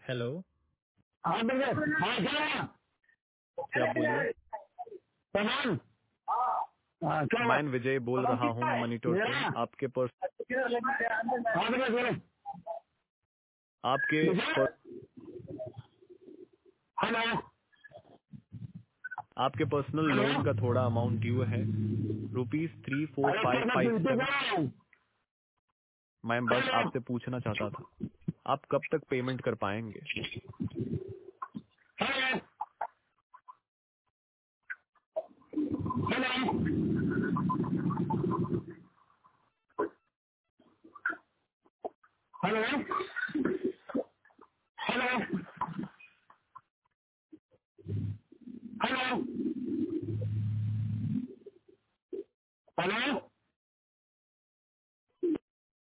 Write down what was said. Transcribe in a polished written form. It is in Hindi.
हेलो। हाँ भैया, हाँ क्या आप बोलिए। सामान मैं विजय बोल रहा हूँ मॉनिटर से। आपके आपके पर्सनल लोन का थोड़ा अमाउंट ड्यू है, ₹34557। मैं बस आपसे पूछना चाहता था, आप कब तक पेमेंट कर पाएंगे? Hello hello hello.